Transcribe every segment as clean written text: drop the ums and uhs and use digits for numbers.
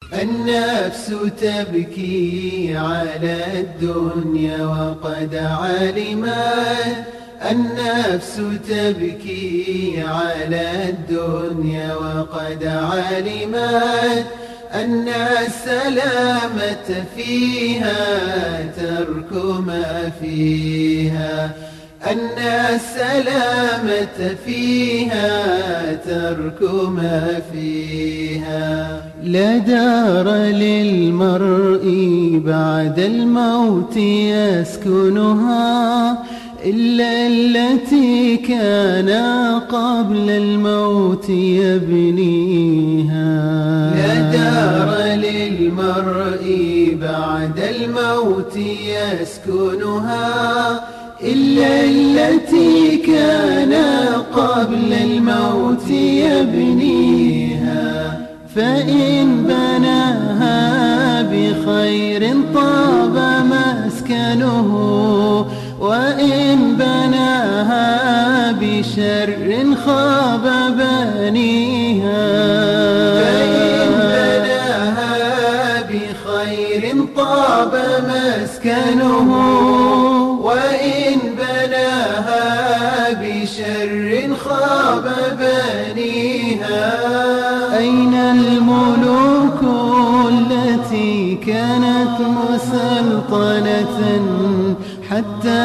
النفس تبكي على الدنيا وقد علمت، النفس تبكي على الدنيا وقد علمت أن السلامة فيها ترك ما فيها، أن السلامة فيها ترك ما فيها. لا دار للمرء بعد الموت يسكنها إلا التي كان قبل الموت يبنيها. لا دار للمرء بعد الموت يسكنها إلا التي كان قبل الموت يبنيها. فإن بناها بخير طاب مسكنه، وإن بناها بشر خاب بنيها. فإن بناها بخير طاب مسكنه، وإن بناها بشر خاب بنيها. أين الملوك التي كانت مسلطنة حتى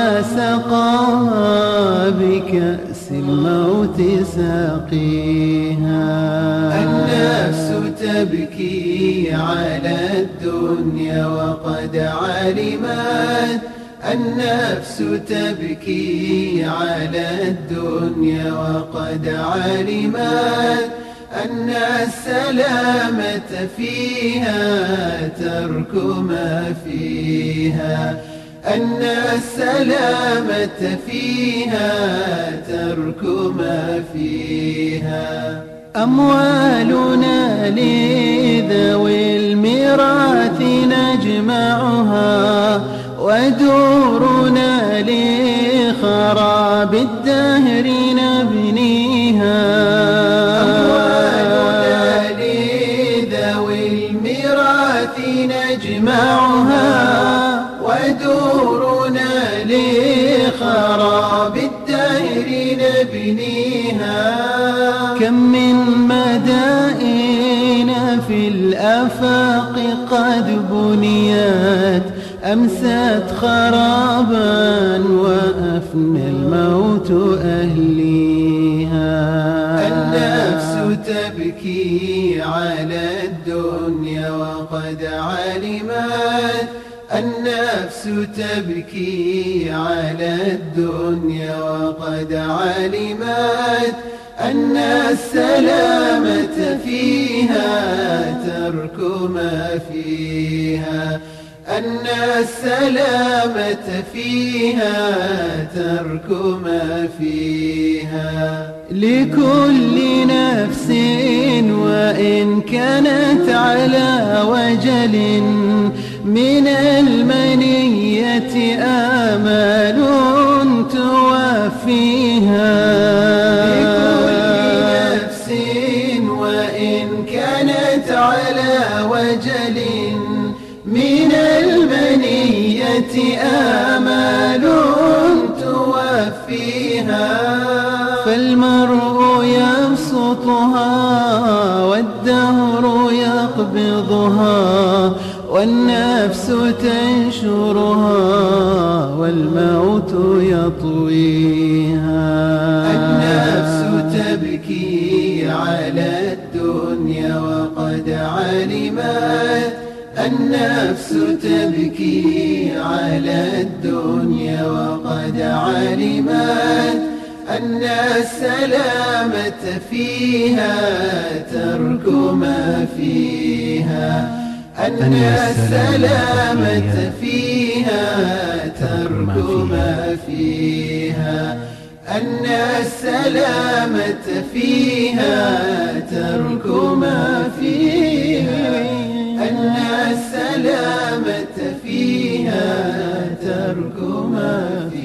سقاها بكأس الموت ساقيها؟ النفس تبكي على الدنيا وقد علمت، النفس تبكي على الدنيا وقد علمت أن السلامة فيها ترك ما فيها، أن السلامة فيها ترك ما فيها. أموالنا لذوي الميراث نجمعها، ودورنا لخراب الدهر نبنيها. أموالنا لذوي الميراث نجمعها، ودورنا لخراب الدهر نبنيها. كم من مدائن في الآفاق قد بنيت أمست خرابا وأفنى الموت أهليها. النفس تبكي على الدنيا وقد علمت، النفس تبكي على الدنيا وقد علمت أن السلامة فيها ترك ما فيها، أن السلامة فيها ترك ما فيها. لكل نفس وإن كانت على وجل من المنية آمال توفيها. لكل نفس وإن كانت على وجل من المنية آمال توفيها. فالمرء يبسطها والدهر يقبضها، والنفس تنشرها والموت يطويها. النفس تبكي على الدنيا وقد علمت، النفس تبكي على الدنيا وقد علمت أن السلامة فيها ترك ما فيها، أن السلامة فيها ترك ما فيها، أن السلامة فيها ترك ما فيها، أن السلامة فيها ترك ما فيها.